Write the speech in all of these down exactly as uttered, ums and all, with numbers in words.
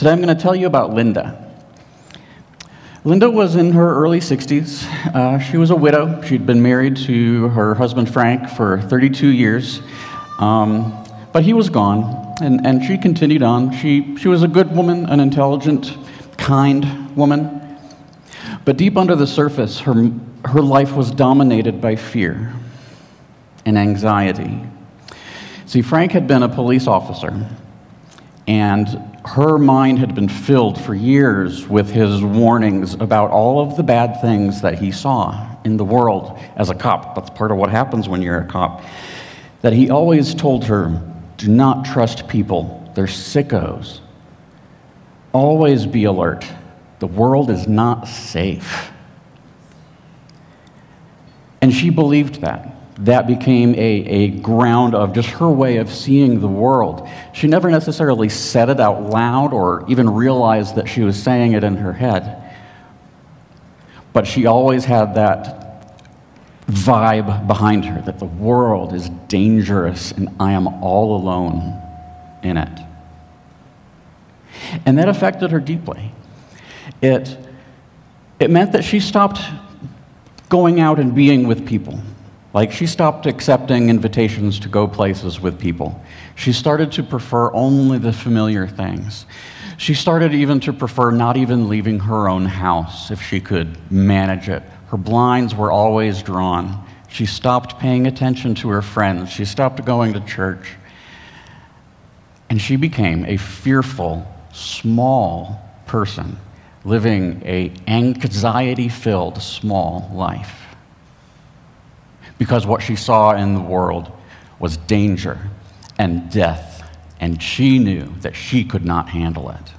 Today I'm going to tell you about Linda. Linda was in her early sixties. Uh, she was a widow. She'd been married to her husband Frank for thirty-two years, um, but he was gone, and, and she continued on. She, she was a good woman, an intelligent, kind woman, but deep under the surface, her, her life was dominated by fear and anxiety. See, Frank had been a police officer, and her mind had been filled for years with his warnings about all of the bad things that he saw in the world as a cop. That's part of what happens when you're a cop. That he always told her, do not trust people. They're sickos. Always be alert. The world is not safe. And she believed that. That became a, a ground of just her way of seeing the world. She never necessarily said it out loud or even realized that she was saying it in her head. But she always had that vibe behind her, that the world is dangerous and I am all alone in it. And that affected her deeply. It, it meant that she stopped going out and being with people. Like, she stopped accepting invitations to go places with people. She started to prefer only the familiar things. She started even to prefer not even leaving her own house if she could manage it. Her blinds were always drawn. She stopped paying attention to her friends. She stopped going to church. And she became a fearful, small person, living an anxiety-filled, small life. Because what she saw in the world was danger and death, and she knew that she could not handle it.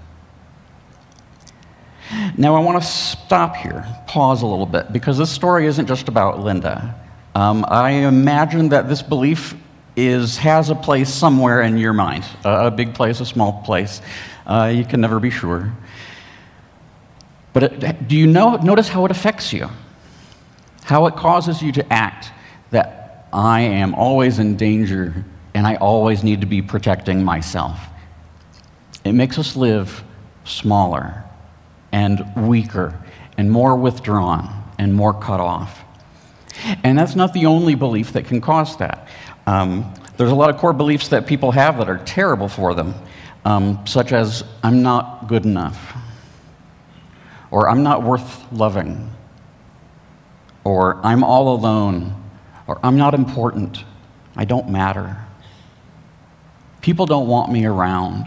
Now, I want to stop here, pause a little bit, because this story isn't just about Linda. Um, I imagine that this belief is has a place somewhere in your mind, a, a big place, a small place. Uh, you can never be sure. But it, do you know, notice how it affects you? How it causes you to act that I am always in danger and I always need to be protecting myself. It makes us live smaller and weaker and more withdrawn and more cut off. And that's not the only belief that can cause that. Um, there's a lot of core beliefs that people have that are terrible for them, um, such as, I'm not good enough, or I'm not worth loving, or I'm all alone, or I'm not important, I don't matter. People don't want me around.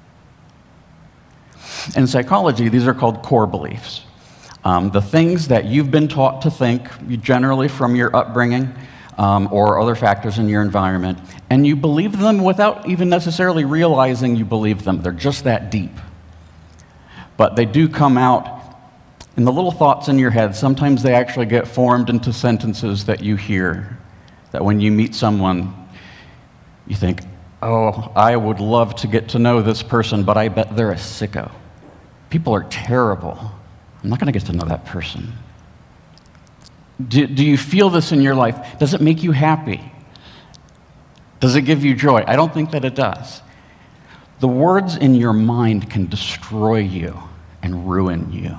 In psychology, these are called core beliefs. Um, the things that you've been taught to think, generally from your upbringing um, or other factors in your environment, and you believe them without even necessarily realizing you believe them. They're just that deep. But they do come out in the little thoughts in your head. Sometimes they actually get formed into sentences that you hear, that when you meet someone, you think, oh, I would love to get to know this person, but I bet they're a sicko. People are terrible. I'm not going to get to know that person. Do, do you feel this in your life? Does it make you happy? Does it give you joy? I don't think that it does. The words in your mind can destroy you and ruin you.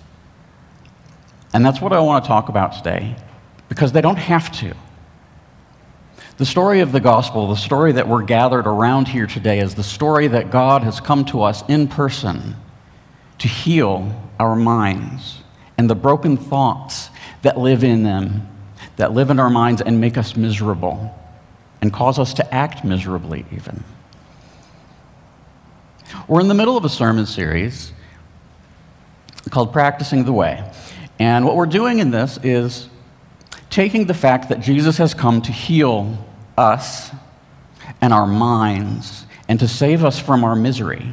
And that's what I want to talk about today, because they don't have to. The story of the gospel, the story that we're gathered around here today, is the story that God has come to us in person to heal our minds and the broken thoughts that live in them, that live in our minds and make us miserable and cause us to act miserably even. We're in the middle of a sermon series called Practicing the Way. And what we're doing in this is taking the fact that Jesus has come to heal us and our minds and to save us from our misery.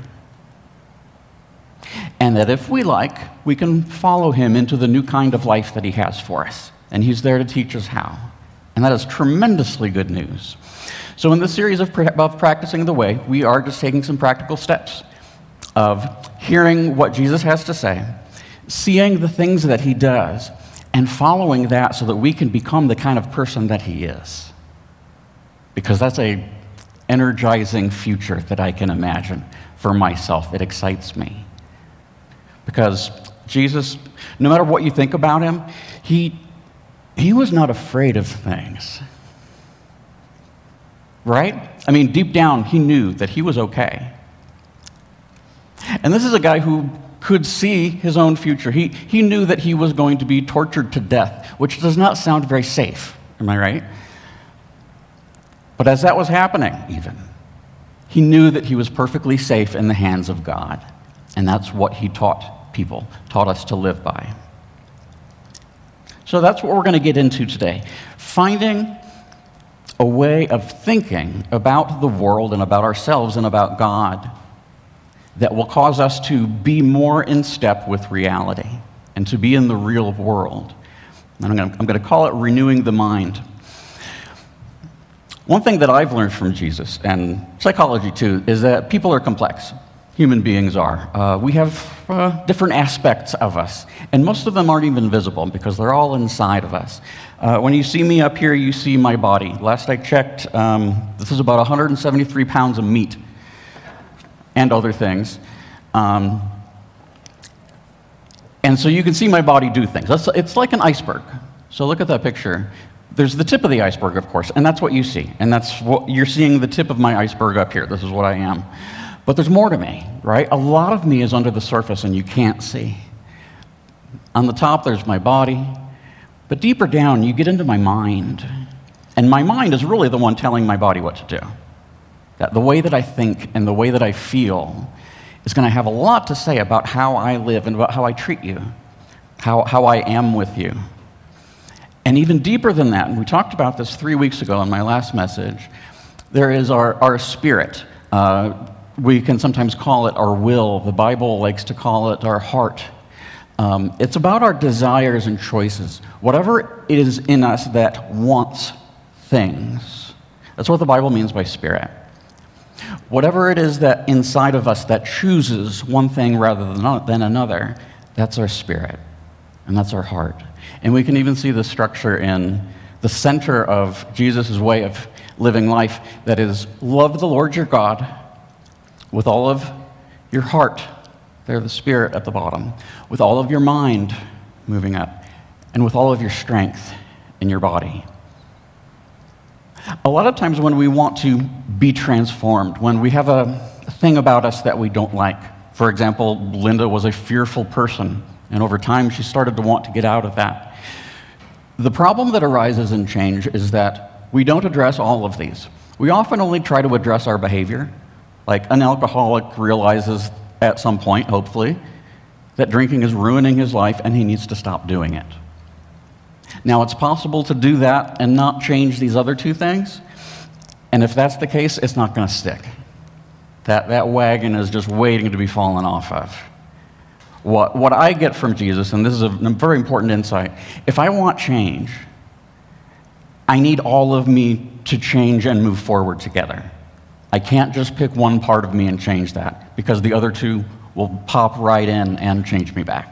And that if we like, we can follow him into the new kind of life that he has for us. And he's there to teach us how. And that is tremendously good news. So in this series of, of Practicing the Way, we are just taking some practical steps of hearing what Jesus has to say, seeing the things that he does, and following that so that we can become the kind of person that he is. Because that's a, energizing future that I can imagine for myself. It excites me. Because Jesus, no matter what you think about him, he, he was not afraid of things. Right? I mean, deep down, he knew that he was okay. And this is a guy who could see his own future. He, he knew that he was going to be tortured to death, which does not sound very safe. Am I right? But as that was happening, even, he knew that he was perfectly safe in the hands of God. And that's what he taught people, taught us to live by. So that's what we're going to get into today. Finding a way of thinking about the world and about ourselves and about God that will cause us to be more in step with reality and to be in the real world. And I'm going to, I'm going to call it renewing the mind. One thing that I've learned from Jesus, and psychology too, is that people are complex. Human beings are. Uh, we have uh, different aspects of us, and most of them aren't even visible because they're all inside of us. Uh, when you see me up here, you see my body. Last I checked, um, this is about one hundred seventy-three pounds of meat and other things. Um, and so you can see my body do things. That's, it's like an iceberg. So look at that picture. There's the tip of the iceberg, of course, and that's what you see. And that's what you're seeing, the tip of my iceberg up here. This is what I am. But there's more to me, right? A lot of me is under the surface and you can't see. On the top, there's my body. But deeper down, you get into my mind. And my mind is really the one telling my body what to do. That the way that I think and the way that I feel is going to have a lot to say about how I live and about how I treat you, how, how I am with you. And even deeper than that, and we talked about this three weeks ago in my last message, there is our, our spirit. Uh, we can sometimes call it our will. The Bible likes to call it our heart. Um, it's about our desires and choices. Whatever is in us that wants things. That's what the Bible means by spirit. Whatever it is that inside of us that chooses one thing rather than another, that's our spirit, and that's our heart. And we can even see the structure in the center of Jesus' way of living life, that is, love the Lord your God with all of your heart, there the spirit at the bottom, with all of your mind moving up, and with all of your strength in your body. A lot of times when we want to be transformed, when we have a thing about us that we don't like, for example, Linda was a fearful person, and over time she started to want to get out of that. The problem that arises in change is that we don't address all of these. We often only try to address our behavior. Like an alcoholic realizes at some point, hopefully, that drinking is ruining his life and he needs to stop doing it. Now, it's possible to do that and not change these other two things, and if that's the case, it's not going to stick. That, that wagon is just waiting to be fallen off of. What, what I get from Jesus, and this is a, a very important insight, if I want change, I need all of me to change and move forward together. I can't just pick one part of me and change that, because the other two will pop right in and change me back.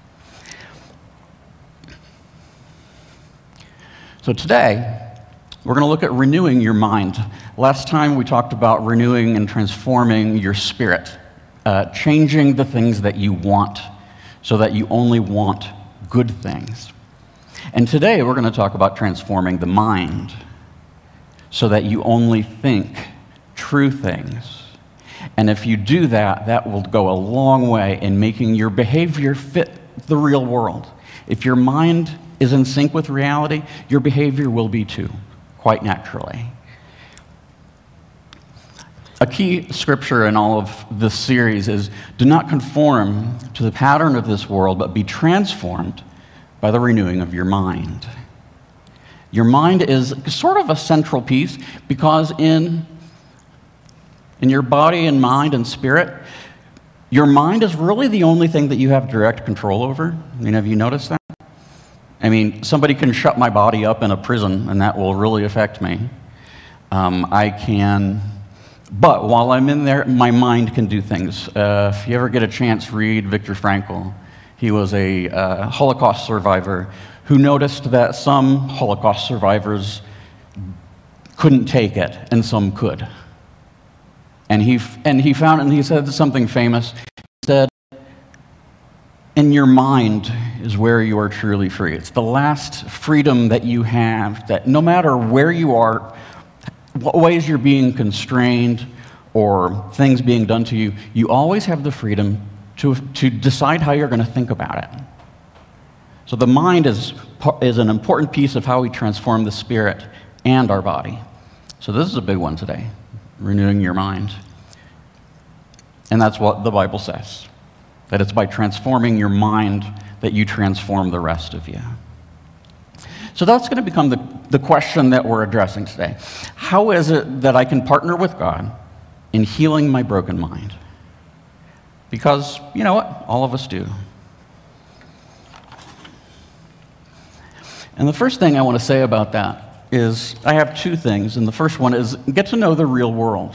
So today, we're going to look at renewing your mind. Last time we talked about renewing and transforming your spirit, uh, changing the things that you want so that you only want good things. And today we're going to talk about transforming the mind so that you only think true things. And if you do that, that will go a long way in making your behavior fit the real world. If your mind is in sync with reality, your behavior will be too, quite naturally. A key scripture in all of this series is, do not conform to the pattern of this world, but be transformed by the renewing of your mind. Your mind is sort of a central piece because in, in your body and mind and spirit, your mind is really the only thing that you have direct control over. I mean, have you noticed that? I mean, somebody can shut my body up in a prison, and that will really affect me. Um, I can, but while I'm in there, my mind can do things. Uh, if you ever get a chance, read Viktor Frankl. He was a uh, Holocaust survivor who noticed that some Holocaust survivors couldn't take it, and some could. And he, and he found, and he said something famous. He said, in your mind is where you are truly free. It's the last freedom that you have, that no matter where you are, what ways you're being constrained or things being done to you, you always have the freedom to, to decide how you're going to think about it. So the mind is, is an important piece of how we transform the spirit and our body. So this is a big one today, renewing your mind. And that's what the Bible says, that it's by transforming your mind that you transform the rest of you. So that's going to become the, the question that we're addressing today. How is it that I can partner with God in healing my broken mind? Because, you know what? All of us do. And the first thing I want to say about that is I have two things. And the first one is get to know the real world.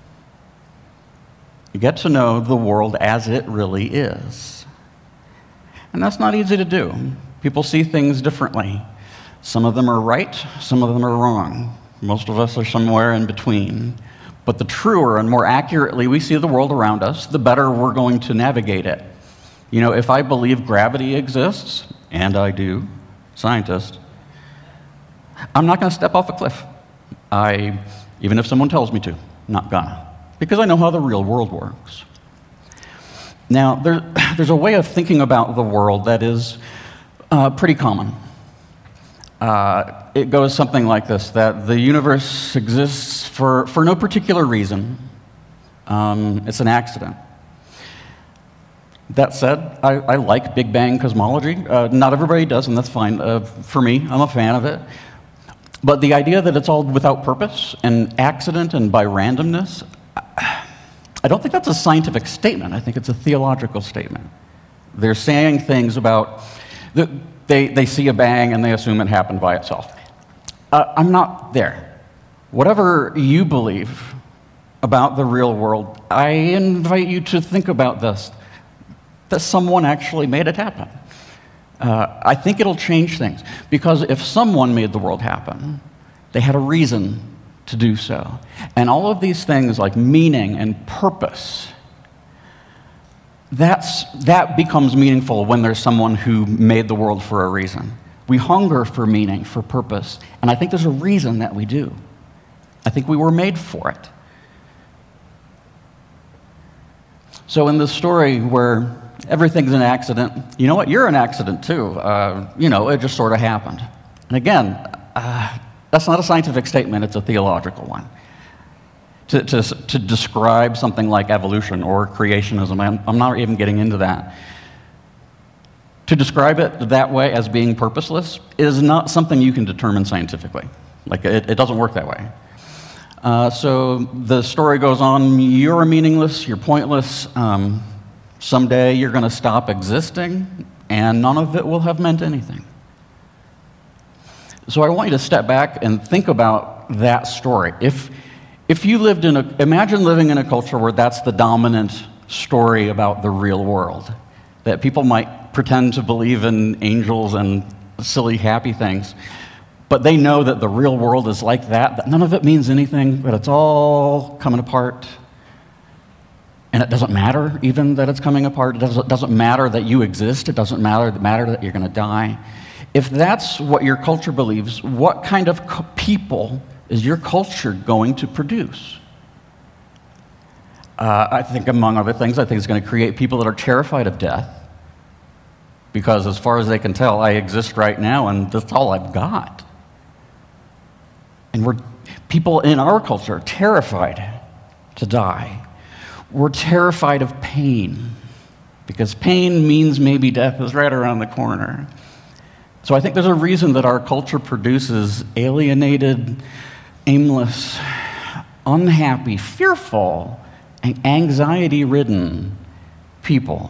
Get to know the world as it really is. And that's not easy to do. People see things differently. Some of them are right, some of them are wrong. Most of us are somewhere in between. But the truer and more accurately we see the world around us, the better we're going to navigate it. You know, if I believe gravity exists, and I do, scientist, I'm not going to step off a cliff. I, even if someone tells me to, not gonna. Because I know how the real world works. Now, there, there's a way of thinking about the world that is uh, pretty common. Uh, it goes something like this, that the universe exists for, for no particular reason. Um, it's an accident. That said, I, I like Big Bang cosmology. Uh, not everybody does, and that's fine. Uh, for me, I'm a fan of it. But the idea that it's all without purpose and accident and by randomness, I don't think that's a scientific statement. I think it's a theological statement. They're saying things about, the, they, they see a bang and they assume it happened by itself. Uh, I'm not there. Whatever you believe about the real world, I invite you to think about this, that someone actually made it happen. Uh, I think it'll change things, because if someone made the world happen, they had a reason to do so. And all of these things like meaning and purpose, that's, that becomes meaningful when there's someone who made the world for a reason. We hunger for meaning, for purpose, and I think there's a reason that we do. I think we were made for it. So in this story where everything's an accident, you know what? You're an accident too. Uh, you know, it just sort of happened. And again, uh, that's not a scientific statement, it's a theological one. To, to, to describe something like evolution or creationism, I'm, I'm not even getting into that. To describe it that way as being purposeless is not something you can determine scientifically. Like, it, it doesn't work that way. Uh, so the story goes on, you're meaningless, you're pointless, um, someday you're going to stop existing, and none of it will have meant anything. So I want you to step back and think about that story. If, if you lived in a, imagine living in a culture where that's the dominant story about the real world, that people might pretend to believe in angels and silly, happy things, but they know that the real world is like that, that none of it means anything, that it's all coming apart. And it doesn't matter even that it's coming apart. It doesn't, doesn't matter that you exist. It doesn't matter, matter that you're going to die. If that's what your culture believes, what kind of co- people is your culture going to produce? Uh, I think, among other things, I think it's going to create people that are terrified of death. Because as far as they can tell, I exist right now, and that's all I've got. And we're, people in our culture are terrified to die. We're terrified of pain, because pain means maybe death is right around the corner. So I think there's a reason that our culture produces alienated, aimless, unhappy, fearful, and anxiety-ridden people.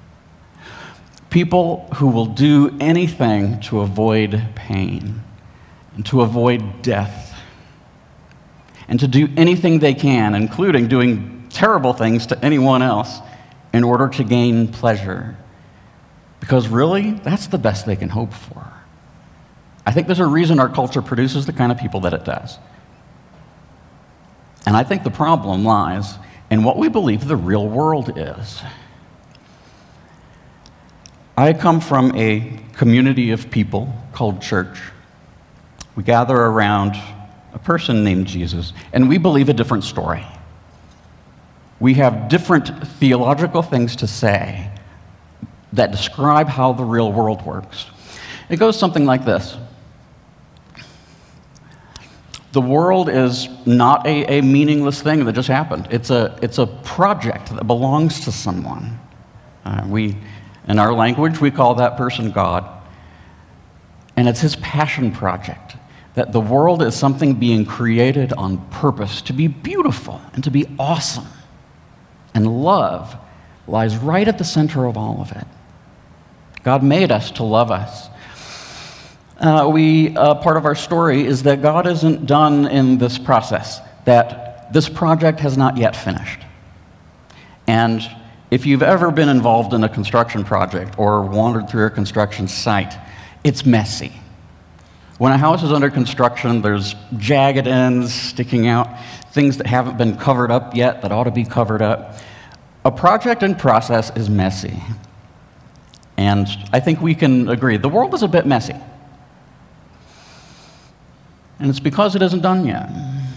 People who will do anything to avoid pain and to avoid death and to do anything they can, including doing terrible things to anyone else in order to gain pleasure. Because really, that's the best they can hope for. I think there's a reason our culture produces the kind of people that it does. And I think the problem lies and what we believe the real world is. I come from a community of people called church. We gather around a person named Jesus, and we believe a different story. We have different theological things to say that describe how the real world works. It goes something like this. The world is not a, a meaningless thing that just happened. It's a, it's a project that belongs to someone. Uh, we, in our language, we call that person God. And it's his passion project, that the world is something being created on purpose to be beautiful and to be awesome. And love lies right at the center of all of it. God made us to love us. Uh, we, uh, part of our story is that God isn't done in this process, that this project has not yet finished. And if you've ever been involved in a construction project or wandered through a construction site, it's messy. When a house is under construction, there's jagged ends sticking out, things that haven't been covered up yet that ought to be covered up. A project in process is messy. And I think we can agree, the world is a bit messy. And it's because it isn't done yet.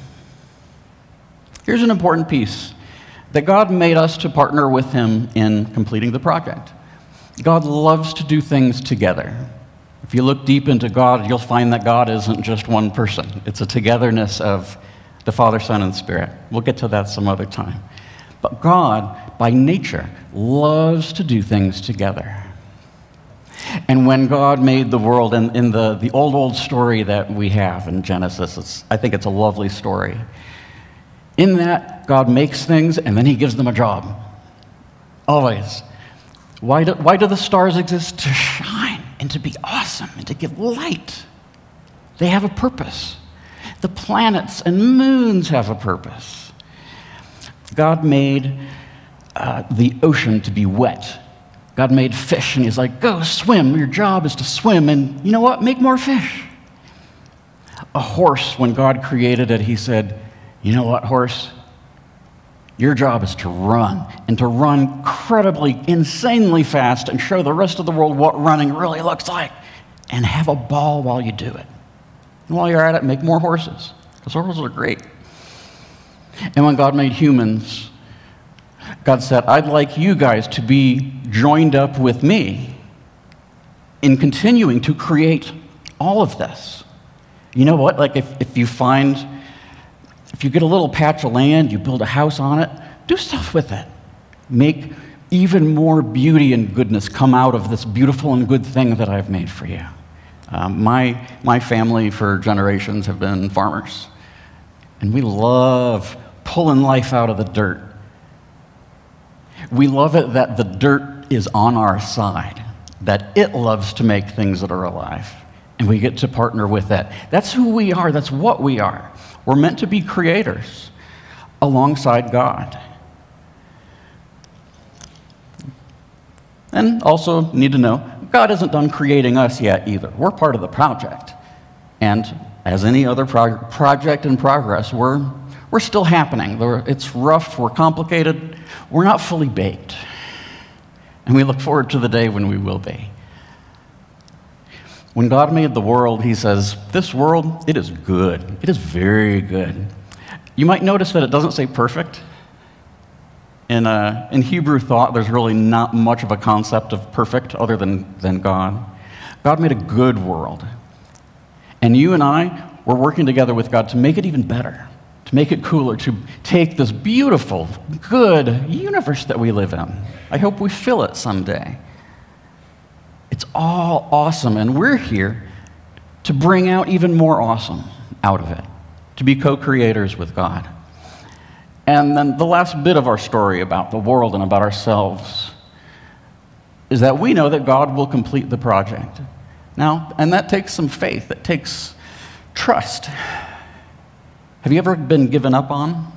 Here's an important piece, that God made us to partner with him in completing the project. God loves to do things together. If you look deep into God, you'll find that God isn't just one person. It's a togetherness of the Father, Son, and Spirit. We'll get to that some other time. But God, by nature, loves to do things together. And when God made the world, and in the, the old, old story that we have in Genesis, it's, I think it's a lovely story. In that, God makes things, and then he gives them a job. Always. Why do, why do the stars exist? To shine, and to be awesome, and to give light. They have a purpose. The planets and moons have a purpose. God made uh, the ocean to be wet. God made fish, and he's like, go swim. Your job is to swim, and you know what? Make more fish. A horse, when God created it, he said, you know what, horse? Your job is to run, and to run incredibly, insanely fast and show the rest of the world what running really looks like, and have a ball while you do it. And while you're at it, make more horses, because horses are great. And when God made humans, God said, I'd like you guys to be joined up with me in continuing to create all of this. You know what? Like if, if you find, if you get a little patch of land, you build a house on it, do stuff with it. Make even more beauty and goodness come out of this beautiful and good thing that I've made for you. Um, my, my family for generations have been farmers, and we love pulling life out of the dirt. We love it that the dirt is on our side, that it loves to make things that are alive, and we get to partner with that. That's who we are. That's what we are. We're meant to be creators alongside God. And also need to know, God isn't done creating us yet either. We're part of the project. And as any other pro- project in progress, we're, we're still happening. It's rough, we're complicated, we're not fully baked. And we look forward to the day when we will be. When God made the world, he says, this world, it is good. It is very good. You might notice that it doesn't say perfect. In, uh, in Hebrew thought, there's really not much of a concept of perfect other than, than God. God made a good world. And you and I, we're working together with God to make it even better, to make it cooler, to take this beautiful, good universe that we live in. I hope we fill it someday. It's all awesome, and we're here to bring out even more awesome out of it, to be co-creators with God. And then the last bit of our story about the world and about ourselves is that we know that God will complete the project. Now, and that takes some faith. It takes trust. Have you ever been given up on?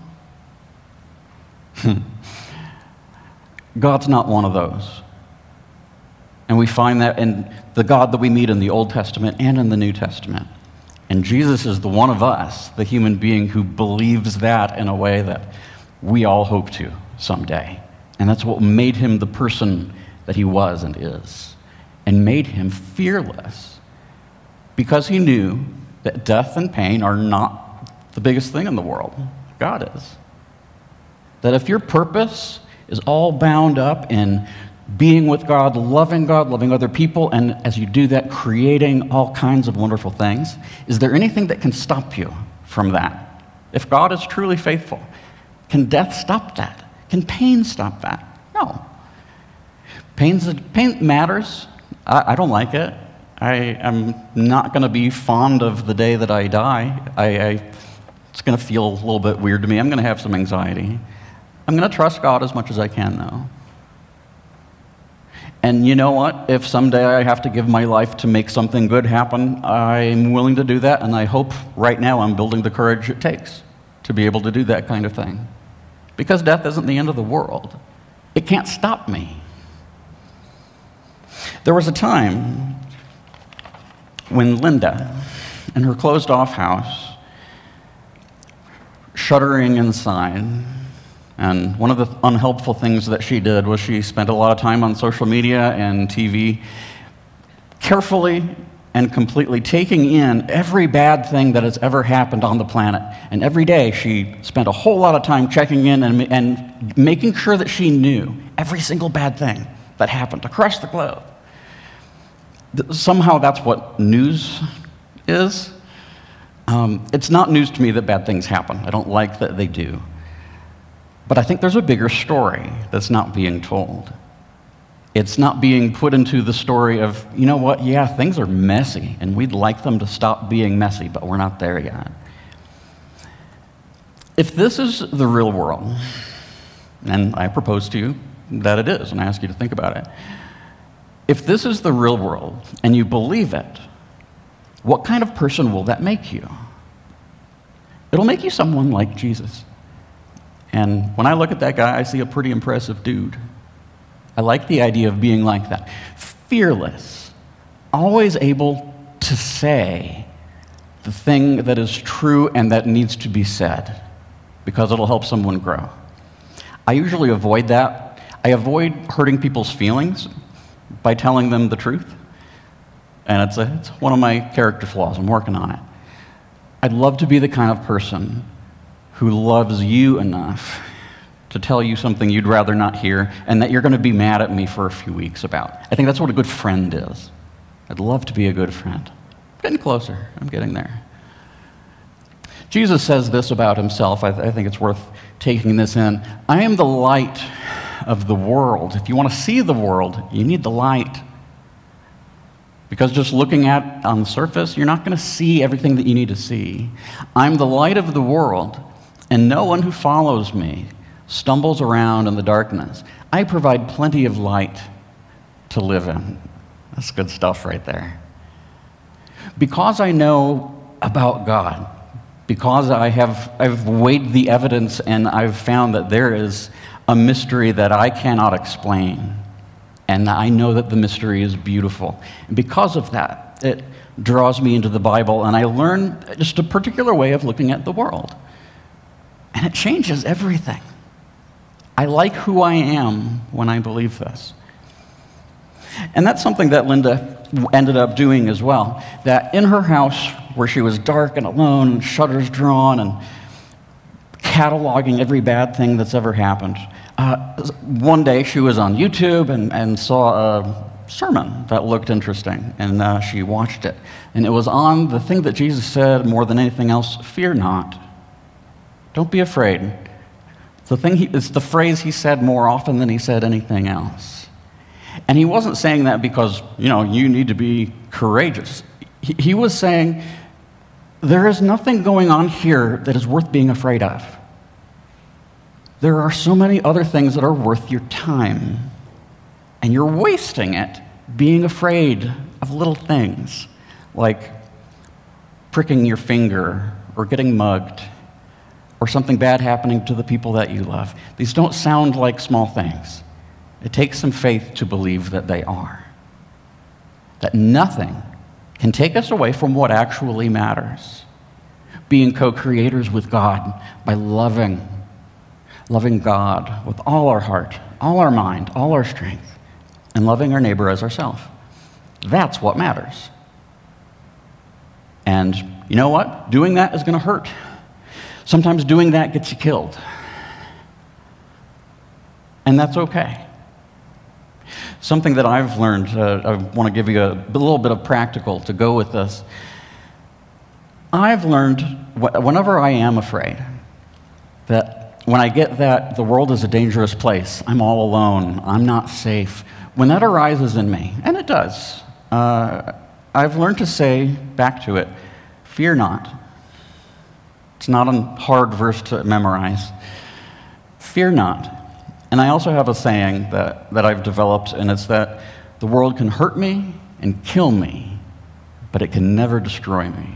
God's not one of those. And we find that in the God that we meet in the Old Testament and in the New Testament. And Jesus is the one of us, the human being who believes that in a way that we all hope to someday. And that's what made him the person that he was and is, and made him fearless, because he knew that death and pain are not the biggest thing in the world. God is. That if your purpose is all bound up in being with God, loving God, loving other people, and as you do that, creating all kinds of wonderful things, is there anything that can stop you from that? If God is truly faithful, can death stop that? Can pain stop that? No. Pain's, pain matters. I, I don't like it. I am not going to be fond of the day that I die. I, I, it's going to feel a little bit weird to me. I'm going to have some anxiety. I'm going to trust God as much as I can, though. And you know what? If someday I have to give my life to make something good happen, I'm willing to do that, and I hope right now I'm building the courage it takes to be able to do that kind of thing. Because death isn't the end of the world. It can't stop me. There was a time when Linda, in her closed-off house, shuddering inside, and one of the unhelpful things that she did was she spent a lot of time on social media and T V, carefully and completely taking in every bad thing that has ever happened on the planet. And every day she spent a whole lot of time checking in and, and making sure that she knew every single bad thing that happened across the globe. Somehow that's what news is. Um, it's not news to me that bad things happen. I don't like that they do. But I think there's a bigger story that's not being told. It's not being put into the story of, you know what, yeah, things are messy, and we'd like them to stop being messy, but we're not there yet. If this is the real world, and I propose to you that it is, and I ask you to think about it, if this is the real world, and you believe it, what kind of person will that make you? It'll make you someone like Jesus. And when I look at that guy, I see a pretty impressive dude. I like the idea of being like that. Fearless, always able to say the thing that is true and that needs to be said, because it'll help someone grow. I usually avoid that. I avoid hurting people's feelings by telling them the truth. And it's, a, it's one of my character flaws. I'm working on it. I'd love to be the kind of person who loves you enough to tell you something you'd rather not hear and that you're going to be mad at me for a few weeks about. I think that's what a good friend is. I'd love to be a good friend. I'm getting closer. I'm getting there. Jesus says this about himself. I, th- I think it's worth taking this in. I am the light of the world. If you want to see the world, you need the light. Because just looking at on the surface, you're not going to see everything that you need to see. I'm the light of the world, and no one who follows me stumbles around in the darkness. I provide plenty of light to live in. That's good stuff right there. Because I know about God, because I have I've weighed the evidence and I've found that there is a mystery that I cannot explain, and I know that the mystery is beautiful. And because of that, it draws me into the Bible, and I learn just a particular way of looking at the world. And it changes everything. I like who I am when I believe this. And that's something that Linda ended up doing as well. That in her house, where she was dark and alone, and shutters drawn, and cataloging every bad thing that's ever happened, uh, one day she was on YouTube and, and saw a sermon that looked interesting, and uh, she watched it. And it was on the thing that Jesus said more than anything else: fear not. Don't be afraid. It's the, thing he, it's the phrase he said more often than he said anything else. And he wasn't saying that because, you know, you need to be courageous. He, he was saying, there is nothing going on here that is worth being afraid of. There are so many other things that are worth your time, and you're wasting it being afraid of little things like pricking your finger or getting mugged or something bad happening to the people that you love. These don't sound like small things. It takes some faith to believe that they are. That nothing can take us away from what actually matters. Being co-creators with God by loving, loving God with all our heart, all our mind, all our strength, and loving our neighbor as ourselves. That's what matters. And you know what? Doing that is going to hurt. Sometimes doing that gets you killed. And that's okay. Something that I've learned, uh, I want to give you a, a little bit of practical to go with this. I've learned wh- whenever I am afraid, that when I get that the world is a dangerous place, I'm all alone, I'm not safe, when that arises in me, and it does, uh, I've learned to say back to it, fear not. It's not a hard verse to memorize. Fear not. And I also have a saying that, that I've developed, and it's that the world can hurt me and kill me, but it can never destroy me.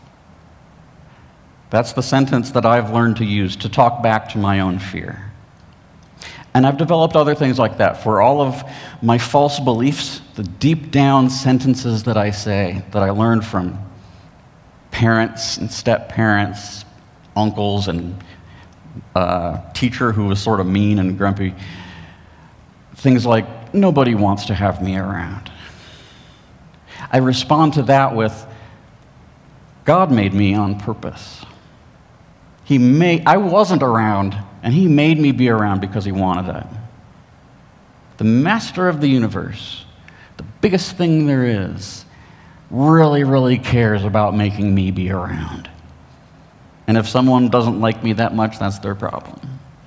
That's the sentence that I've learned to use to talk back to my own fear. And I've developed other things like that for all of my false beliefs, the deep down sentences that I say that I learned from parents and step-parents, uncles, and uh, teacher who was sort of mean and grumpy. Things like, nobody wants to have me around. I respond to that with, God made me on purpose. He made, I wasn't around, and he made me be around because he wanted it. The master of the universe, the biggest thing there is, really, really cares about making me be around. And if someone doesn't like me that much, that's their problem.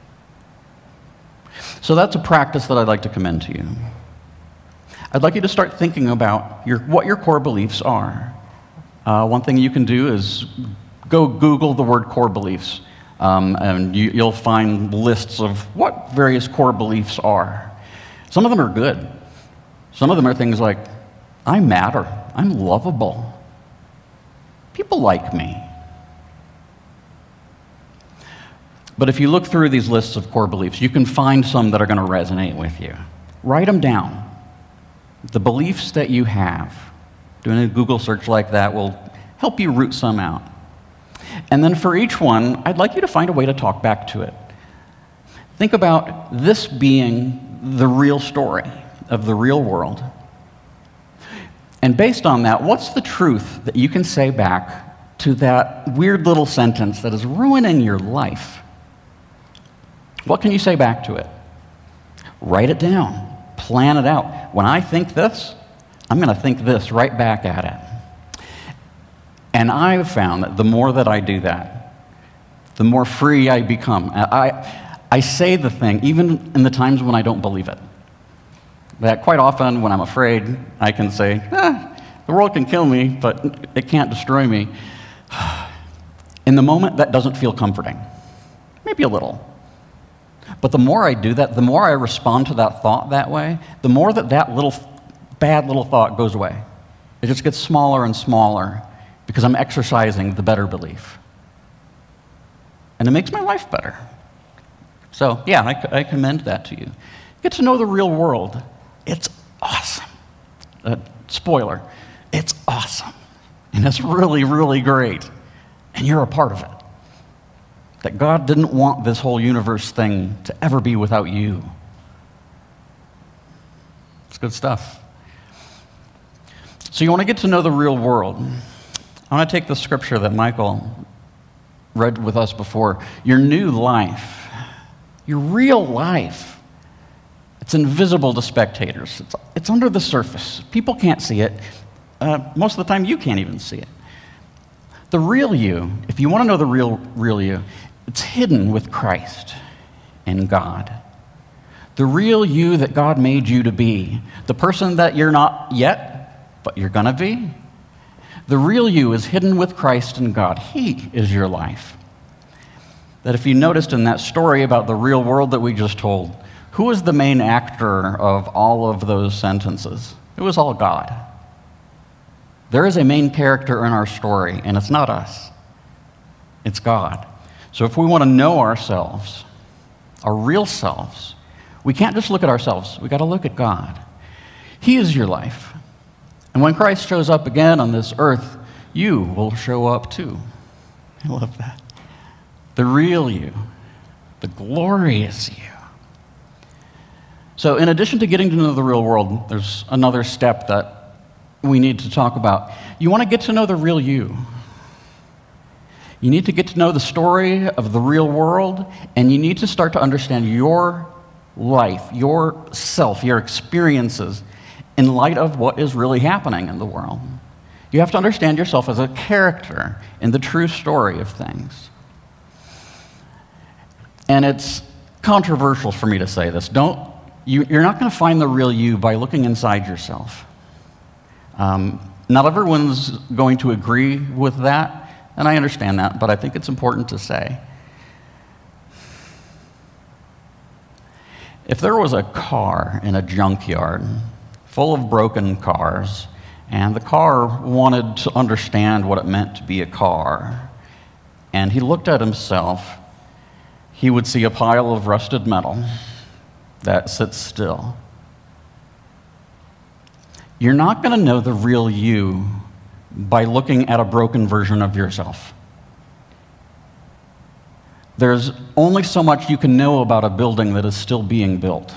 So that's a practice that I'd like to commend to you. I'd like you to start thinking about your, what your core beliefs are. Uh, one thing you can do is go Google the word core beliefs, um, and you, you'll find lists of what various core beliefs are. Some of them are good. Some of them are things like, I matter, I'm lovable, people like me. But if you look through these lists of core beliefs, you can find some that are going to resonate with you. Write them down. The beliefs that you have, doing a Google search like that will help you root some out. And then for each one, I'd like you to find a way to talk back to it. Think about this being the real story of the real world. And based on that, what's the truth that you can say back to that weird little sentence that is ruining your life? What can you say back to it? Write it down. Plan it out. When I think this, I'm going to think this right back at it. And I've found that the more that I do that, the more free I become. I, I say the thing, even in the times when I don't believe it. That quite often, when I'm afraid, I can say, eh, the world can kill me, but it can't destroy me. In the moment, that doesn't feel comforting. Maybe a little. But the more I do that, the more I respond to that thought that way, the more that that little bad little thought goes away. It just gets smaller and smaller because I'm exercising the better belief. And it makes my life better. So, yeah, I, I commend that to you. Get to know the real world. It's awesome. Uh, spoiler, it's awesome. And it's really, really great. And you're a part of it. That God didn't want this whole universe thing to ever be without you. It's good stuff. So you want to get to know the real world. I want to take the scripture that Michael read with us before. Your new life, your real life, it's invisible to spectators. It's, it's under the surface. People can't see it. Uh, most of the time, you can't even see it. The real you, if you want to know the real, real you, it's hidden with Christ and God. The real you that God made you to be, the person that you're not yet, but you're going to be, the real you is hidden with Christ and God. He is your life. That if you noticed in that story about the real world that we just told, who was the main actor of all of those sentences? It was all God. There is a main character in our story, and it's not us. It's God. So if we want to know ourselves, our real selves, we can't just look at ourselves. We've got to look at God. He is your life. And when Christ shows up again on this earth, you will show up too. I love that. The real you. the glorious you. So in addition to getting to know the real world, there's another step that we need to talk about. You want to get to know the real you. You need to get to know the story of the real world, and you need to start to understand your life, your self, your experiences in light of what is really happening in the world. You have to understand yourself as a character in the true story of things. And it's controversial for me to say this. Don't, you, you're not going to find the real you by looking inside yourself. Um, not everyone's going to agree with that, and I understand that, but I think it's important to say. If there was a car in a junkyard full of broken cars, and the car wanted to understand what it meant to be a car, and he looked at himself, he would see a pile of rusted metal that sits still. You're not going to know the real you by looking at a broken version of yourself. There's only so much you can know about a building that is still being built.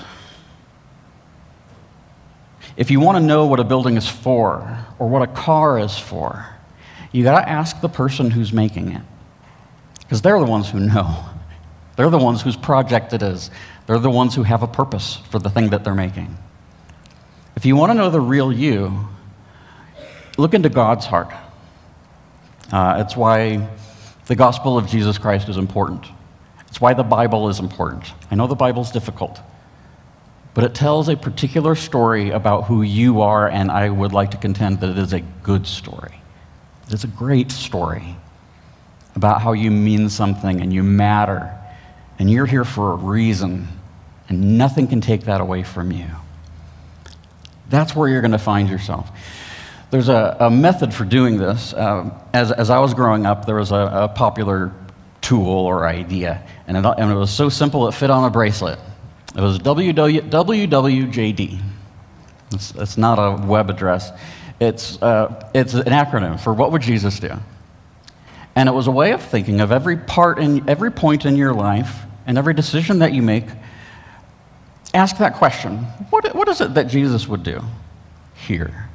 If you want to know what a building is for, or what a car is for, you got to ask the person who's making it. Because they're the ones who know. They're the ones whose project it is. They're the ones who have a purpose for the thing that they're making. If you want to know the real you, look into God's heart. Uh, it's why the gospel of Jesus Christ is important. It's why the Bible is important. I know the Bible's difficult, but it tells a particular story about who you are, and I would like to contend that it is a good story. It's a great story about how you mean something and you matter, and you're here for a reason, and nothing can take that away from you. That's where you're going to find yourself. There's a, a method for doing this. Uh, as, as I was growing up, there was a, a popular tool or idea, and it, and it was so simple it fit on a bracelet. It was W W J D. It's, it's not a web address. It's, uh, it's an acronym for what would Jesus do? And it was a way of thinking of every part in every point in your life and every decision that you make. Ask that question. What, what is it that Jesus would do here?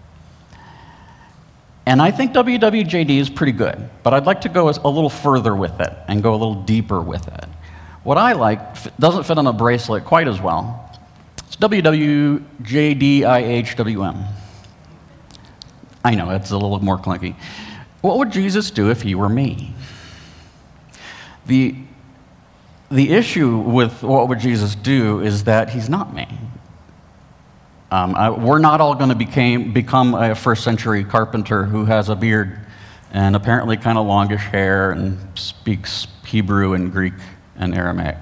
And I think W W J D is pretty good, but I'd like to go a little further with it and go a little deeper with it. What I like doesn't fit on a bracelet quite as well. It's W W J D I H W M. I know, it's a little more clunky. What would Jesus do if he were me? The, the issue with what would Jesus do is that he's not me. Um, I, we're not all going to became, become a first century carpenter who has a beard and apparently kind of longish hair and speaks Hebrew and Greek and Aramaic.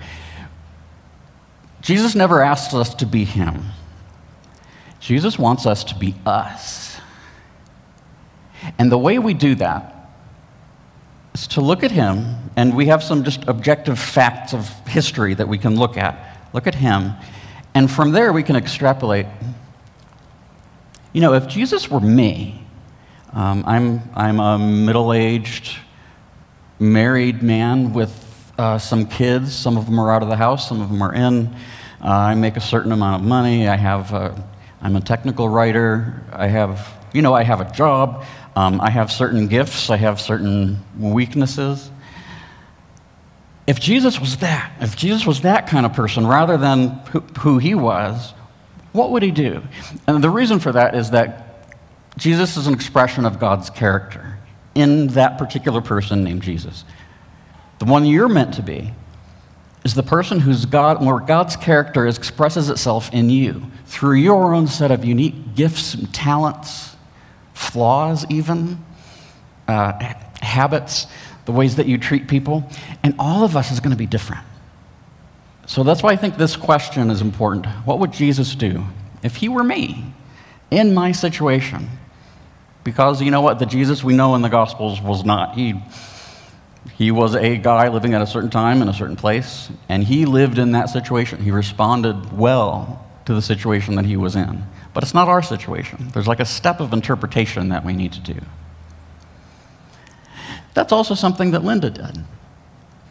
Jesus never asked us to be him. Jesus wants us to be us. And the way we do that is to look at him, and we have some just objective facts of history that we can look at. Look at him, and from there we can extrapolate. You know, if Jesus were me, um, I'm, I'm a middle-aged, married man with uh, some kids. Some of them are out of the house, some of them are in. Uh, I make a certain amount of money. I have, uh, I'm a technical writer. I have, you know, I have a job. Um, I have certain gifts. I have certain weaknesses. If Jesus was that, if Jesus was that kind of person rather than who, who he was, what would he do? And the reason for that is that Jesus is an expression of God's character in that particular person named Jesus. The one you're meant to be is the person who's God, where God's character expresses itself in you through your own set of unique gifts and talents, flaws even, uh, habits, the ways that you treat people, and all of us is going to be different. So that's why I think this question is important. What would Jesus do if he were me in my situation? Because you know what? The Jesus we know in the Gospels was not. He, he was a guy living at a certain time in a certain place, and he lived in that situation. He responded well to the situation that he was in. But it's not our situation. There's like a step of interpretation that we need to do. That's also something that Linda did.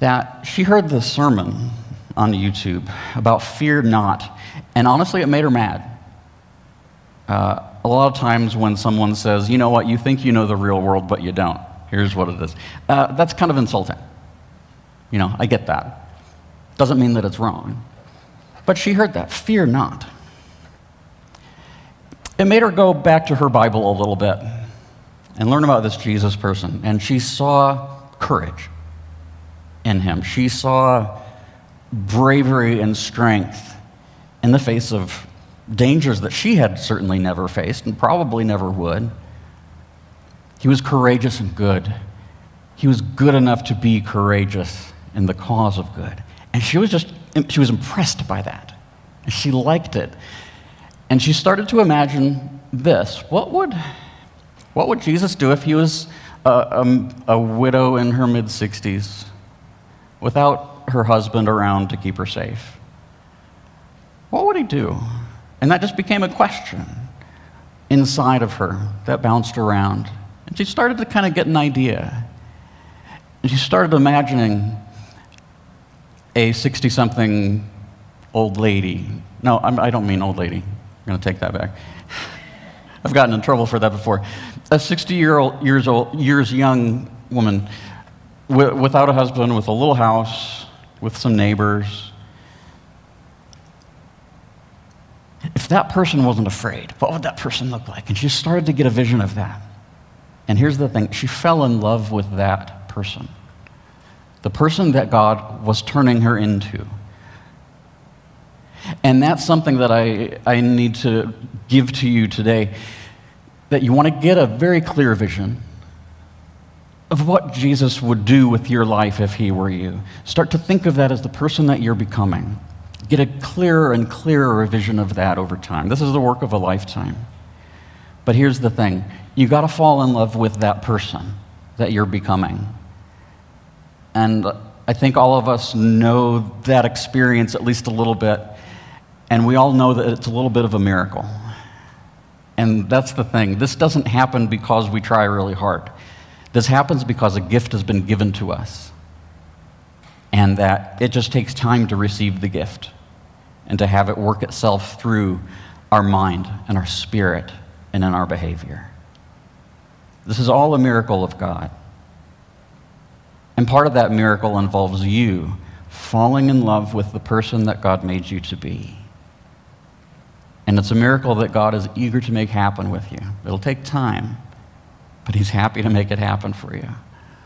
that she heard this sermon on YouTube about fear not, and honestly, it made her mad. Uh, a lot of times when someone says, you know what, you think you know the real world, but you don't. Here's what it is. Uh, that's kind of insulting. You know, I get that. Doesn't mean that it's wrong. But she heard that, fear not. It made her go back to her Bible a little bit and learn about this Jesus person. And she saw courage in him. She saw bravery and strength in the face of dangers that she had certainly never faced and probably never would. He was courageous and good. He was good enough to be courageous in the cause of good. And she was just, she was impressed by that. And she liked it. And she started to imagine this. What would, what would Jesus do if he was a, a, a widow in her mid-sixties without her husband around to keep her safe? What would he do? And that just became a question inside of her that bounced around. And she started to kind of get an idea. And she started imagining a sixty-something old lady. No, I'm, I don't mean old lady. I'm going to take that back. I've gotten in trouble for that before. A sixty-year-old, years old, years young woman w- without a husband, with a little house, with some neighbors. If that person wasn't afraid, what would that person look like? And she started to get a vision of that. And here's the thing, she fell in love with that person. The person that God was turning her into. And that's something that I, I need to give to you today, that you want to get a very clear vision of what Jesus would do with your life if he were you. Start to think of that as the person that you're becoming. Get a clearer and clearer vision of that over time. This is the work of a lifetime. But here's the thing. You got to fall in love with that person that you're becoming. And I think all of us know that experience at least a little bit. And we all know that it's a little bit of a miracle. And that's the thing. This doesn't happen because we try really hard. This happens because a gift has been given to us. And that it just takes time to receive the gift and to have it work itself through our mind and our spirit and in our behavior. This is all a miracle of God. And part of that miracle involves you falling in love with the person that God made you to be. And it's a miracle that God is eager to make happen with you. It'll take time, but he's happy to make it happen for you.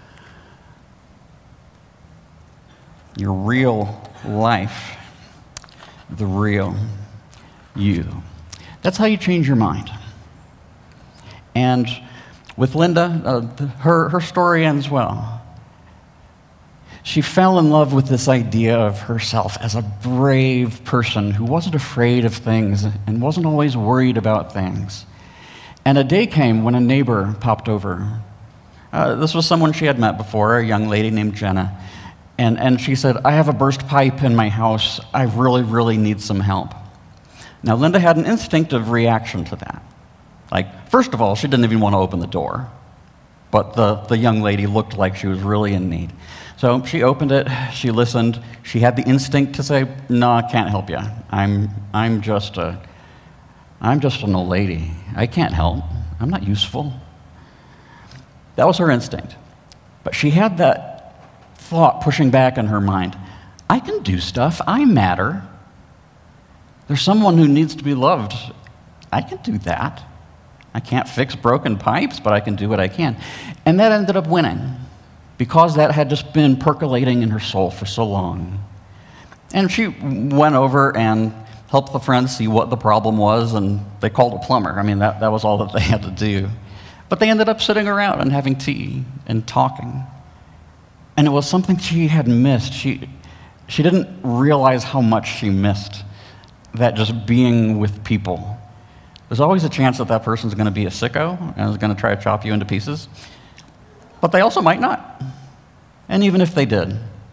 Your real life, the real you. That's how you change your mind. And with Linda, uh, her, her story ends well. She fell in love with this idea of herself as a brave person who wasn't afraid of things and wasn't always worried about things. And a day came when a neighbor popped over. Uh, this was someone she had met before, a young lady named Jenna. And, and she said, I have a burst pipe in my house. I really, really need some help. Now, Linda had an instinctive reaction to that. Like, first of all, she didn't even want to open the door. But the, the young lady looked like she was really in need. So she opened it, she listened. She had the instinct to say, no, I can't help you. I'm, I'm, just a, I'm just an old lady. I can't help. I'm not useful. That was her instinct. But she had that thought pushing back in her mind. I can do stuff. I matter. There's someone who needs to be loved. I can do that. I can't fix broken pipes, but I can do what I can. And that ended up winning because that had just been percolating in her soul for so long. And she went over and helped the friend see what the problem was, and they called a plumber. I mean, that, that was all that they had to do. But they ended up sitting around and having tea and talking. And it was something she had missed. She, she didn't realize how much she missed that just being with people. There's always a chance that that person's going to be a sicko and is going to try to chop you into pieces. But they also might not. And even if they did,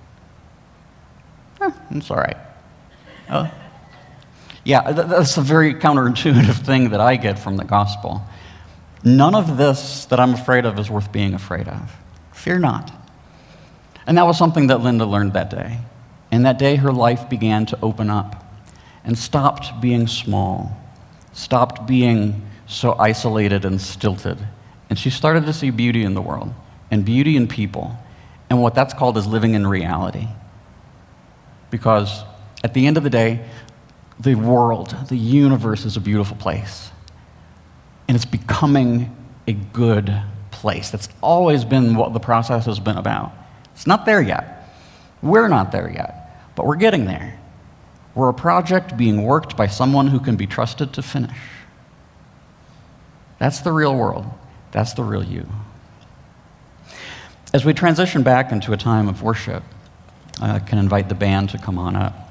eh, it's all right. Uh, yeah, that's a very counterintuitive thing that I get from the gospel. None of this that I'm afraid of is worth being afraid of. Fear not. And that was something that Linda learned that day. And that day, her life began to open up and stopped being small, stopped being so isolated and stilted. And she started to see beauty in the world and beauty in people. And what that's called is living in reality. Because at the end of the day, the world, the universe is a beautiful place. And it's becoming a good place. That's always been what the process has been about. It's not there yet. We're not there yet, but we're getting there. We're a project being worked by someone who can be trusted to finish. That's the real world. That's the real you. As we transition back into a time of worship, I can invite the band to come on up.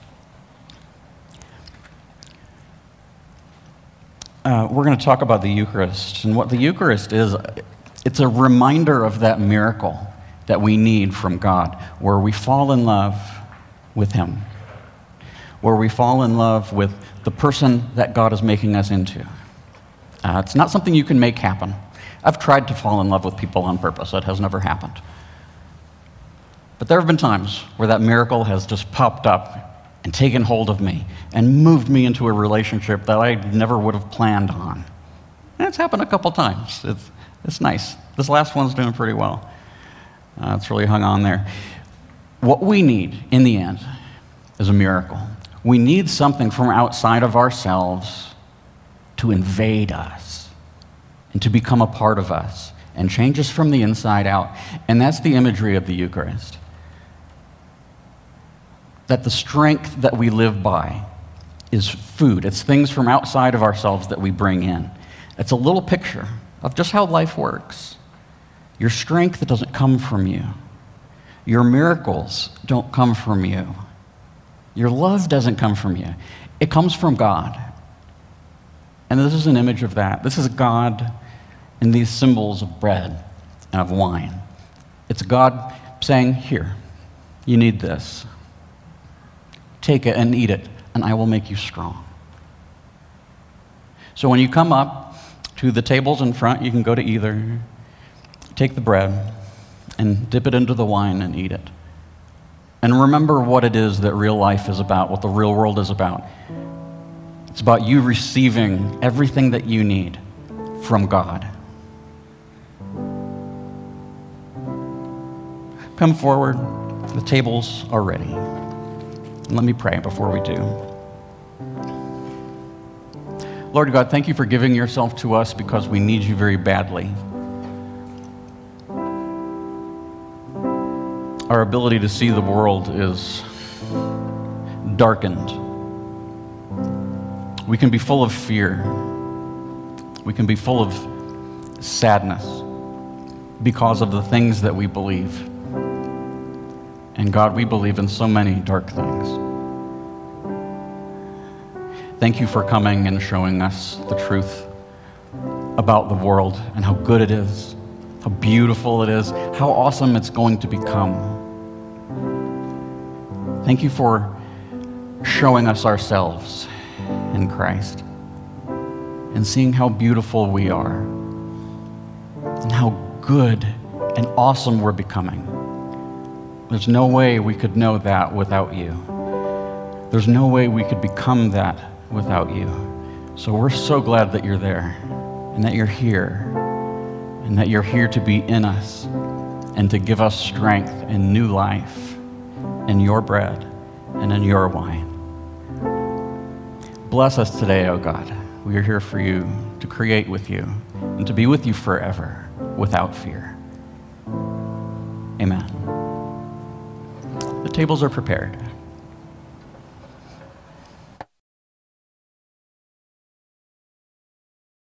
Uh, we're going to talk about the Eucharist. And what the Eucharist is, it's a reminder of that miracle that we need from God, where we fall in love with Him, where we fall in love with the person that God is making us into. Uh, it's not something you can make happen. I've tried to fall in love with people on purpose. That has never happened. But there have been times where that miracle has just popped up and taken hold of me and moved me into a relationship that I never would have planned on. And it's happened a couple times. It's, it's nice. This last one's doing pretty well. Uh, it's really hung on there. What we need, in the end, is a miracle. We need something from outside of ourselves to invade us and to become a part of us and change us from the inside out. And that's the imagery of the Eucharist. That the strength that we live by is food. It's things from outside of ourselves that we bring in. It's a little picture of just how life works. Your strength doesn't come from you. Your miracles don't come from you. Your love doesn't come from you. It comes from God. And this is an image of that. This is God in these symbols of bread and of wine. It's God saying, here, you need this. Take it and eat it, and I will make you strong. So when you come up to the tables in front, you can go to either. Take the bread and dip it into the wine and eat it. And remember what it is that real life is about, what the real world is about. It's about you receiving everything that you need from God. Come forward. The tables are ready. And let me pray before we do. Lord God, thank you for giving yourself to us because we need you very badly. Our ability to see the world is darkened. We can be full of fear. We can be full of sadness because of the things that we believe. And God, we believe in so many dark things. Thank you for coming and showing us the truth about the world and how good it is, how beautiful it is, how awesome it's going to become. Thank you for showing us ourselves in Christ and seeing how beautiful we are and how good and awesome we're becoming. There's no way we could know that without you. There's no way we could become that without you. So we're so glad that you're there and that you're here and that you're here to be in us and to give us strength and new life in your bread and in your wine. Bless us today, oh God. We are here for you, to create with you, and to be with you forever without fear. Amen. The tables are prepared.